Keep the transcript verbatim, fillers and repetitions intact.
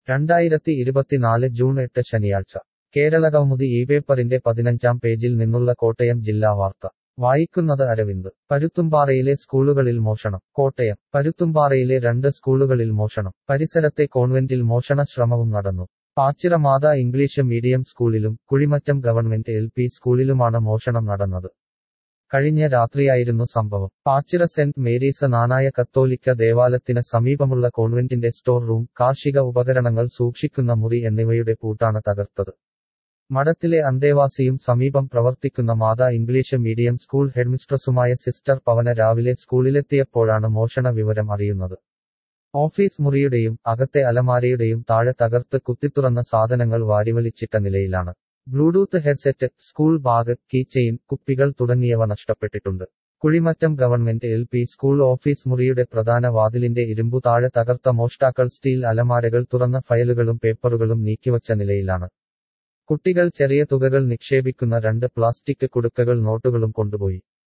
രണ്ടായിരത്തി ഇരുപത്തിനാല് ജൂൺ എട്ട് ശനിയാഴ്ച കേരളകൗമുദി ഈ പേപ്പറിന്റെ പതിനഞ്ചാം പേജിൽ നിന്നുള്ള കോട്ടയം ജില്ലാ വാർത്ത വായിക്കുന്നത് അരവിന്ദ്. പരുത്തുംപാറയിലെ സ്കൂളുകളിൽ മോഷണം. കോട്ടയം. പരുത്തുംപാറയിലെ രണ്ട് സ്കൂളുകളിൽ മോഷണം. പരിസരത്തെ കോൺവെന്റിൽ മോഷണ ശ്രമവും നടന്നു. പാച്ചിറ മാതാ ഇംഗ്ലീഷ് മീഡിയം സ്കൂളിലും കുഴിമറ്റം ഗവൺമെന്റ് എൽ പി സ്കൂളിലുമാണ് മോഷണം നടന്നത്. കഴിഞ്ഞ രാത്രിയായിരുന്നു സംഭവം. പാച്ചിറ സെന്റ് മേരീസ് നാനായ കത്തോലിക്ക ദേവാലയത്തിന് സമീപമുള്ള കോൺവെന്റിന്റെ സ്റ്റോർ റൂം, കാർഷിക ഉപകരണങ്ങൾ സൂക്ഷിക്കുന്ന മുറി എന്നിവയുടെ പൂട്ടാണ് തകർത്തത്. മഠത്തിലെ അന്തേവാസിയും സമീപം പ്രവർത്തിക്കുന്ന മാതാ ഇംഗ്ലീഷ് മീഡിയം സ്കൂൾ ഹെഡ്മിസ്ട്രസുമായ സിസ്റ്റർ പവന രാവിലെ സ്കൂളിലെത്തിയപ്പോഴാണ് മോഷണ വിവരം അറിയുന്നത്. ഓഫീസ് മുറിയുടെയും അകത്തെ അലമാരയുടെയും താഴെ തകർത്ത് കുത്തിത്തുറന്ന സാധനങ്ങൾ വാരിവലിച്ചിട്ട നിലയിലാണ്. Bluetooth headset, school bag, key chain, കുപ്പികൾ തുടങ്ങിയവ നഷ്ടപ്പെട്ടിട്ടുണ്ട്. Kuzhimattom government L P school office മുറിയുടെ പ്രധാന വാതിലിന്റെ ഇരുമ്പു താഴെ തകർത്ത മോഷ്ടാക്കൾ സ്റ്റീൽ അലമാരകൾ തുറന്ന ഫയലുകളും പേപ്പറുകളും നീക്കിവച്ച നിലയിലാണ്. കുട്ടികൾ ചെറിയ തുകകൾ നിക്ഷേപിക്കുന്ന രണ്ട് പ്ലാസ്റ്റിക് കുടുക്കകൾ നോട്ടുകളും കൊണ്ടുപോയി.